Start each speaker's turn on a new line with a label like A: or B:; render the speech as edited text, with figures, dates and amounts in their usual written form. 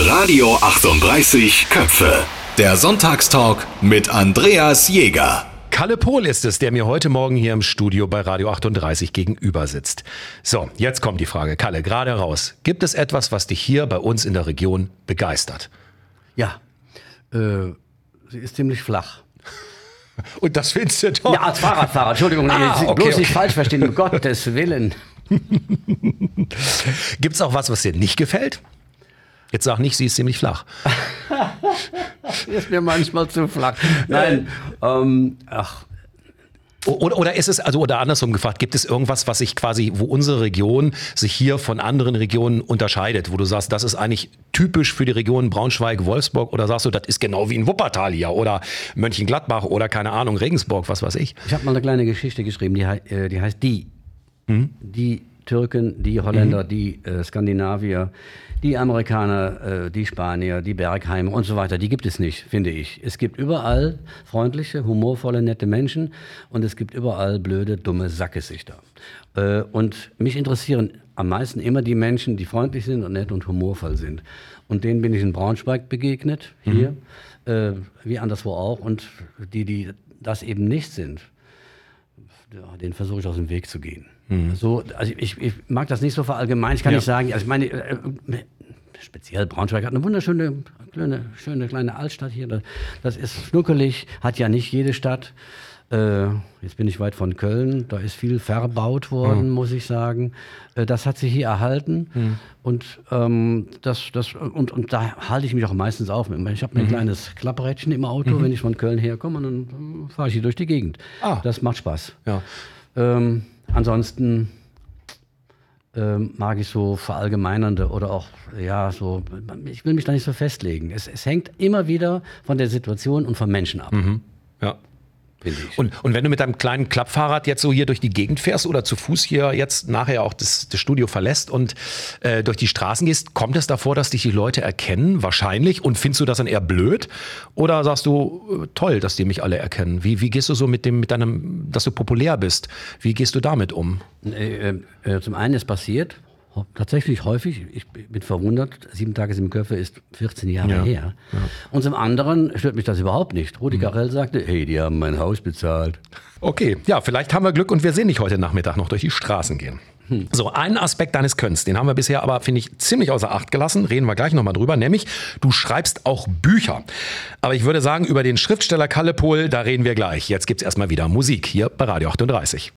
A: Radio 38 Köpfe. Der Sonntagstalk mit Andreas Jäger.
B: Kalle Pohl ist es, der mir heute Morgen hier im Studio bei Radio 38 gegenüber sitzt. So, jetzt kommt die Frage. Kalle, gerade raus. Gibt es etwas, was dich hier bei uns in der Region begeistert?
C: Ja, sie ist ziemlich flach.
B: Und das findest du doch?
C: Ja, als Fahrradfahrer, Entschuldigung, bloß nicht falsch verstehen, um Gottes Willen.
B: Gibt es auch was dir nicht gefällt? Jetzt sag nicht, sie ist ziemlich flach.
C: Ist mir manchmal zu flach. Nein,
B: Oder ist es, oder andersrum gefragt, gibt es irgendwas, was sich quasi, wo unsere Region sich hier von anderen Regionen unterscheidet, wo du sagst, das ist eigentlich typisch für die Region Braunschweig, Wolfsburg, oder sagst du, das ist genau wie in Wuppertal hier oder Mönchengladbach oder keine Ahnung, Regensburg, was weiß ich.
C: Ich habe mal eine kleine Geschichte geschrieben, die heißt Die. Die Türken, die Holländer, die Skandinavier, die Amerikaner, die Spanier, die Bergheimer und so weiter, die gibt es nicht, finde ich. Es gibt überall freundliche, humorvolle, nette Menschen und es gibt überall blöde, dumme Sackgesichter. Und mich interessieren am meisten immer die Menschen, die freundlich sind und nett und humorvoll sind. Und denen bin ich in Braunschweig begegnet, hier, wie anderswo auch. Und die das eben nicht sind, denen versuche ich aus dem Weg zu gehen. So, also ich mag das nicht so verallgemeinern. Ich kann nicht sagen, also ich meine, speziell Braunschweig hat eine wunderschöne, schöne kleine Altstadt hier. Das ist schnuckelig, hat ja nicht jede Stadt. Jetzt bin ich weit von Köln, da ist viel verbaut worden, muss ich sagen. Das hat sich hier erhalten und da halte ich mich auch meistens auf. Ich habe ein kleines Klapprädchen im Auto, wenn ich von Köln herkomme, und dann fahre ich hier durch die Gegend. Das macht Spaß.
B: Ja.
C: Ansonsten mag ich so verallgemeinernde oder auch, so, ich will mich da nicht so festlegen. Es hängt immer wieder von der Situation und vom Menschen ab.
B: Ja.
C: Finde ich.
B: Und wenn du mit deinem kleinen Klappfahrrad jetzt so hier durch die Gegend fährst oder zu Fuß hier jetzt nachher auch das Studio verlässt und durch die Straßen gehst, kommt es davor, dass dich die Leute erkennen? Wahrscheinlich. Und findest du das dann eher blöd? Oder sagst du, toll, dass die mich alle erkennen? Wie gehst du so mit deinem, dass du populär bist? Wie gehst du damit um?
C: Zum einen ist passiert, tatsächlich häufig, ich bin verwundert, 7 Tage 7 Köpfe ist 14 Jahre her. Ja. Und zum anderen stört mich das überhaupt nicht. Rudi Carrell sagte, hey, die haben mein Haus bezahlt.
B: Okay, ja, vielleicht haben wir Glück und wir sehen dich heute Nachmittag noch durch die Straßen gehen. So, einen Aspekt deines Könnens, den haben wir bisher aber, finde ich, ziemlich außer Acht gelassen, reden wir gleich nochmal drüber, nämlich du schreibst auch Bücher. Aber ich würde sagen, über den Schriftsteller Kalle Pohl, da reden wir gleich. Jetzt gibt's erstmal wieder Musik hier bei Radio 38.